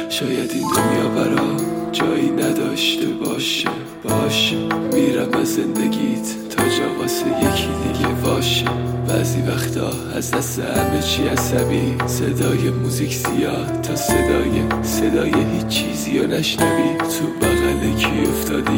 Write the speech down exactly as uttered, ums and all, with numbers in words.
شاید این دنیا برا جایی نداشته باشه. باشه میرم از زندگیت تا جا واسه یکی دیگه باشه. بعضی وقتا از دست همه چی عصبی، صدای موزیک زیاد تا صدای صدای هیچ چیزی رو نشنوی. تو بغل کی افتادی